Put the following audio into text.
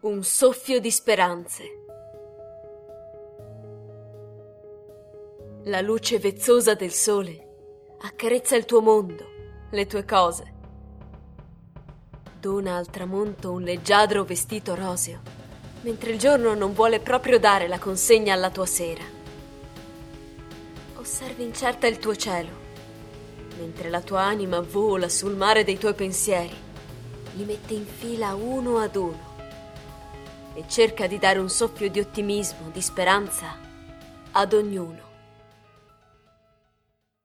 Un soffio di speranze. La luce vezzosa del sole accarezza il tuo mondo, le tue cose. Dona al tramonto un leggiadro vestito roseo, mentre il giorno non vuole proprio dare la consegna alla tua sera. Osservi incerta il tuo cielo, mentre la tua anima vola sul mare dei tuoi pensieri, li mette in fila uno ad uno e cerca di dare un soffio di ottimismo, di speranza ad ognuno.